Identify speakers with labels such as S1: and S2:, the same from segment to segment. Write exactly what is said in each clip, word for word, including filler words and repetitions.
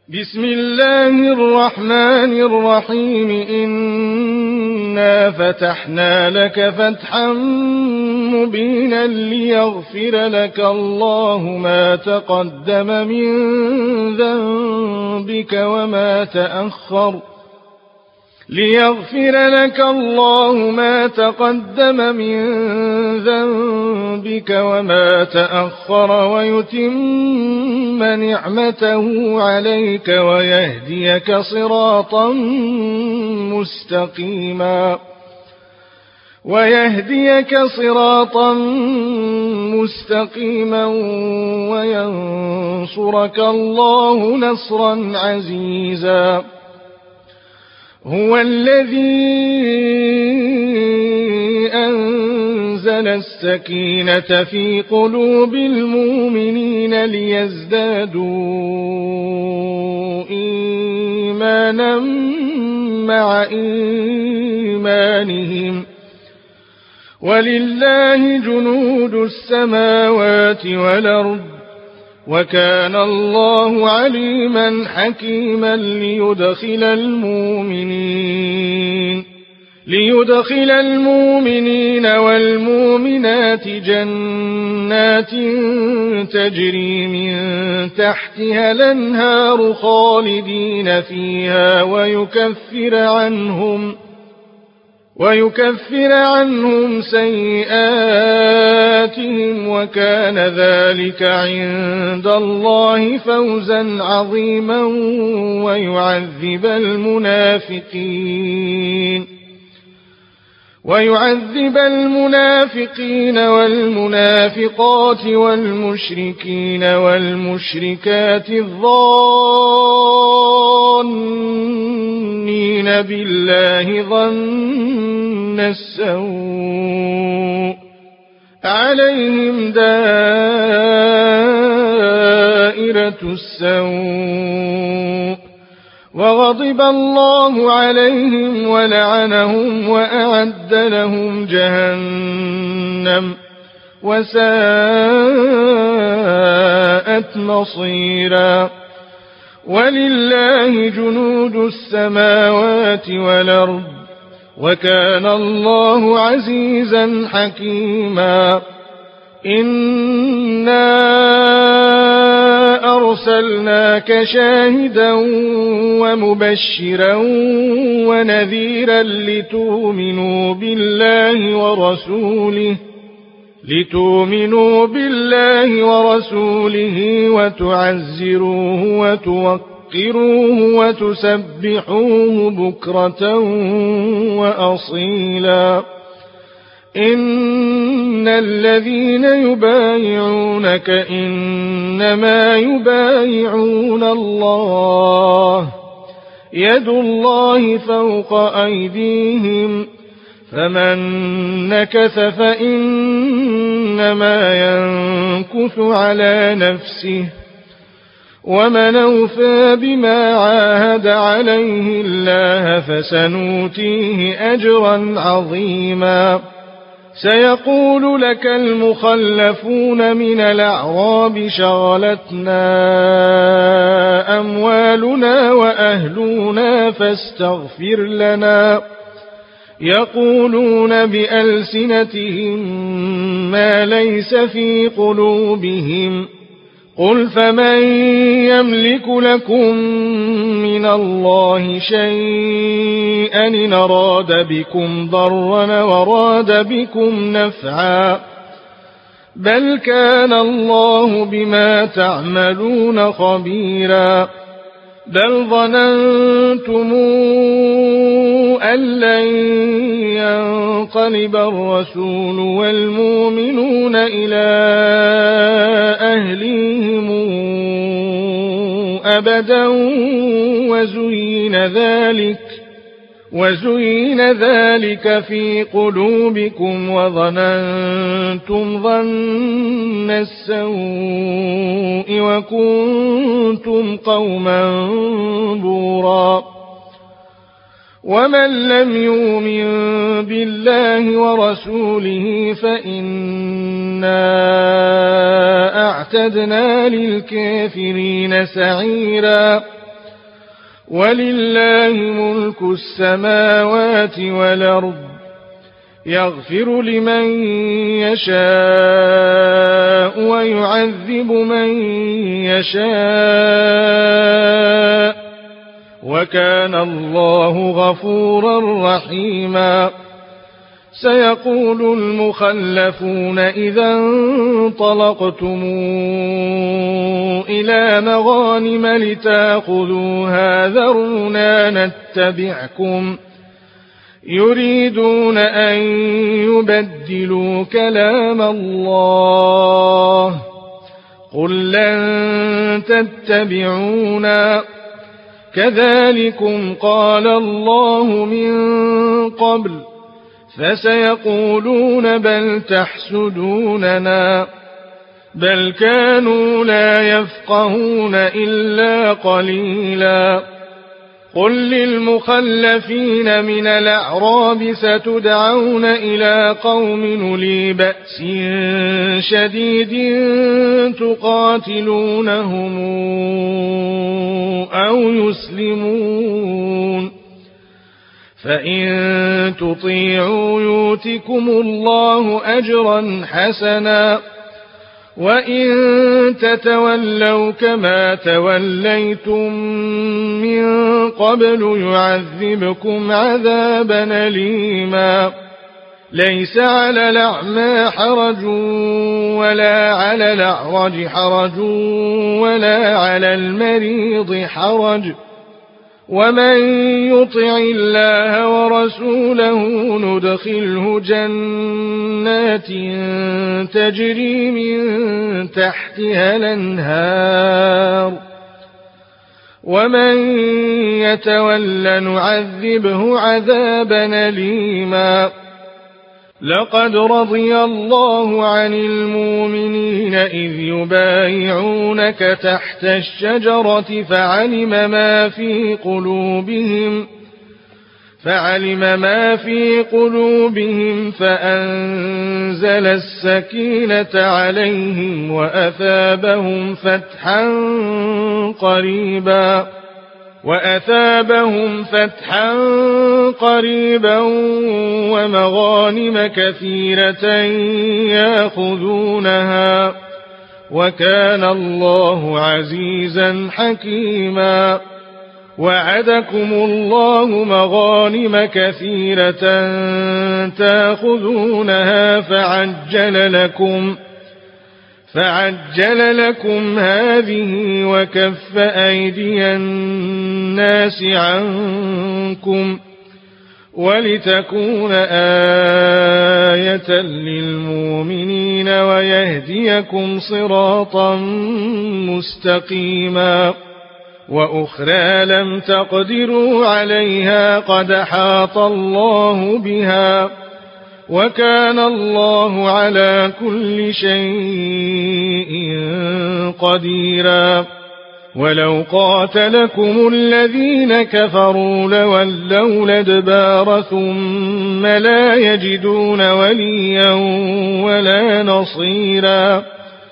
S1: بسم الله الرحمن الرحيم إنا فتحنا لك فتحا مبينا ليغفر لك الله ما تقدم من ذنبك وما تأخر ليغفر لك الله ما تقدم من ذنبك وما تأخر ويتم نعمته عليك ويهديك صراطا مستقيما ويهديك صراطا مستقيما وينصرك الله نصرا عزيزا هو الذي أنزل السكينة في قلوب المؤمنين ليزدادوا إيمانا مع إيمانهم ولله جنود السماوات والأرض وكان الله عليما حكيما ليدخل المؤمنين ليدخل المؤمنين والمؤمنات جنات تجري من تحتها الأنهار خالدين فيها ويكفر عنهم ويكفر عنهم سيئاتهم وكان ذلك عند الله فوزا عظيما ويعذب المنافقين ويعذب المنافقين والمنافقات والمشركين والمشركات الظانين بالله ظن السوء عليهم دائرة السوء وغضب الله عليهم ولعنهم وأعد لهم جهنم وساءت مصيرا ولله جنود السماوات والأرض وكان الله عزيزا حكيما إنا أرسلناك شاهدا ومبشرا ونذيرا لتؤمنوا بالله ورسوله لتؤمنوا بالله ورسوله وتعزروه وتوقروه وتسبحوه بكرة وأصيلا إن الذين يبايعونك إنما يبايعون الله يد الله فوق أيديهم فمن نكث فإنما ينكث على نفسه ومن أوفى بما عاهد عليه الله فسنؤتيه أجرا عظيما سيقول لك المخلفون من الأعراب شغلتنا أموالنا وأهلنا فاستغفر لنا يقولون بألسنتهم ما ليس في قلوبهم قل فمن يملك لكم من الله شيئا إن أراد بكم ضرا وراد بكم نفعا بل كان الله بما تعملون خبيرا بل ظننتم أن لن ينقلب الرسول والمؤمنون إلى أهليهم أبدا وزين ذلك وزين ذلك في قلوبكم وظننتم ظن السوء وكنتم قوما بورا ومن لم يؤمن بالله ورسوله فإنا أعتدنا للكافرين سعيرا ولله ملك السماوات والأرض يغفر لمن يشاء ويعذب من يشاء وكان الله غفورا رحيما. سيقول المخلفون إذا انطلقتم إلى مغانم لتأخذوها ذرونا نتبعكم يريدون أن يبدلوا كلام الله قل لن تتبعونا كذلكم قال الله من قبل فسيقولون بل تحسدوننا بل كانوا لا يفقهون إلا قليلا. قل للمخلفين من الأعراب ستدعون إلى قوم أولي بأس شديد تقاتلونهم أو يسلمون فإن تطيعوا يؤتكم الله أجرا حسنا وإن تتولوا كما توليتم من قبل يعذبكم عذابا أليما. ليس على الأعمى حرج ولا على الأعرج حرج ولا على المريض حرج ومن يطع الله ورسوله ندخله جنات تجري من تحتها الأنهار ومن يتول نعذبه عذابا أليما. لقد رضي الله عن المؤمنين إذ يبايعونك تحت الشجرة فعلم ما في قلوبهم فعلم ما في قلوبهم فأنزل السكينة عليهم وأثابهم فتحا قريبا وأثابهم فتحا قريبا ومغانم كثيرة يأخذونها وكان الله عزيزا حكيما. وعدكم الله مغانم كثيرة تأخذونها فعجل لكم فعجل لكم هذه وكف أيدي الناس عنكم ولتكون آية للمؤمنين ويهديكم صراطا مستقيما. وأخرى لم تقدروا عليها قد أحاط الله بها وكان الله على كل شيء قديرا. ولو قاتلكم الذين كفروا لولوا الأدبار ثم لا يجدون وليا ولا نصيرا.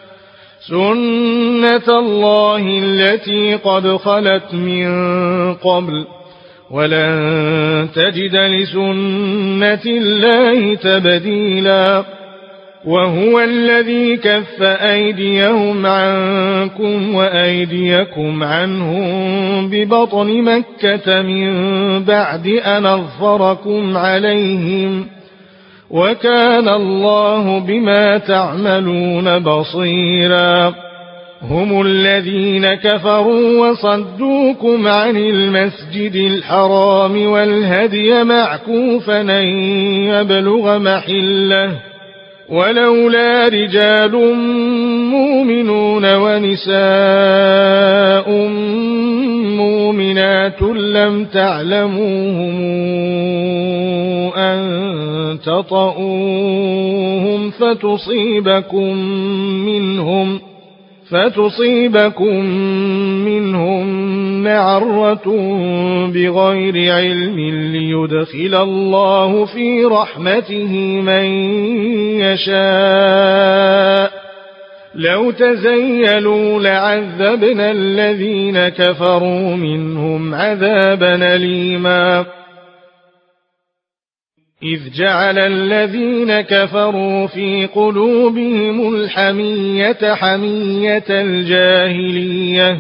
S1: سنة الله التي قد خلت من قبل ولن تجد لسنة الله تبديلا. وهو الذي كف أيديهم عنكم وأيديكم عنهم ببطن مكة من بعد أن أظفركم عليهم وكان الله بما تعملون بصيرا. هم الذين كفروا وصدوكم عن المسجد الحرام والهدي معكوفا أن يبلغ محله ولولا رجال مؤمنون ونساء مؤمنات لم تعلموهم أن تطؤوهم فتصيبكم منهم فتصيبكم منهم معرة بغير علم ليدخل الله في رحمته من يشاء لو تزيلوا لعذبنا الذين كفروا منهم عذابا أليما إذ جعل الذين كفروا في قلوبهم الحمية حمية الجاهلية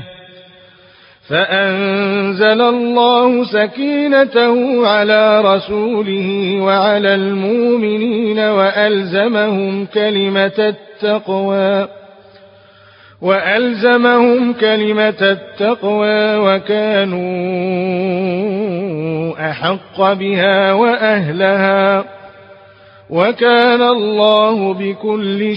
S1: فأنزل الله سكينته على رسوله وعلى المؤمنين وألزمهم كلمة التقوى وألزمهم كلمة التقوى وكانوا أحق بها وأهلها وكان الله بكل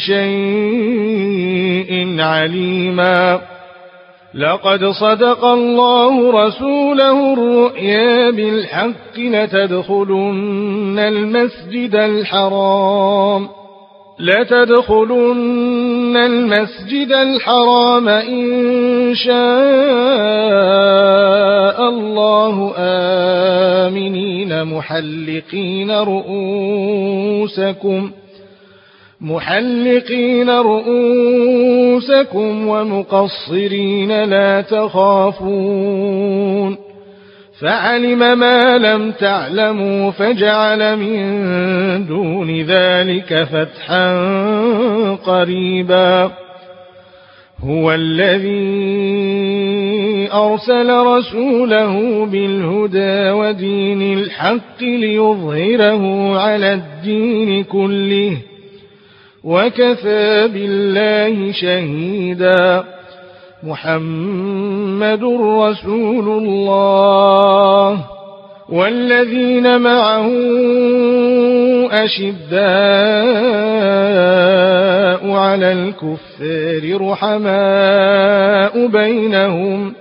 S1: شيء عليما لقد صدق الله رسوله الرؤيا بالحق لتدخلن المسجد الحرام لتدخلن المسجد الحرام إن شاء الله آمنين محلقين رؤوسكم محلقين رؤوسكم ومقصرين لا تخافون فعلم ما لم تعلموا فجعل من دون ذلك فتحا قريبا هو الذي أرسل رسوله بالهدى ودين الحق ليظهره على الدين كله وكفى بالله شهيدا محمد رسول الله والذين معه أشداء على الكفار رحماء بينهم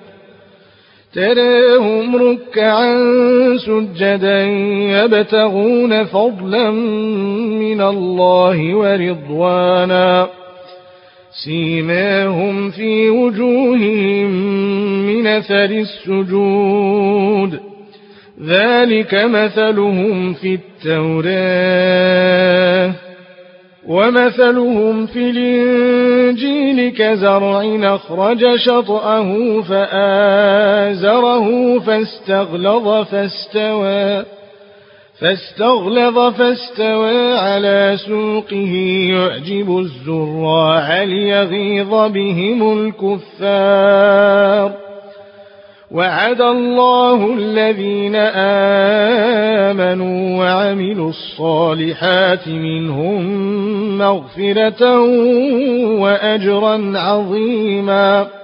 S1: تراهم ركعا سجدا يبتغون فضلا من الله ورضوانا سيماهم في وجوههم من أثر السجود ذلك مثلهم في التوراة ومثلهم في الإنجيل كزرع أخرج شطأه فآزره فاستغلظ فاستوى فاستغلظ فاستوى على سوقه يعجب الزراع ليغيظ بهم الكفار وعد الله الذين آمنوا وعملوا الصالحات منهم مغفرة وأجرا عظيما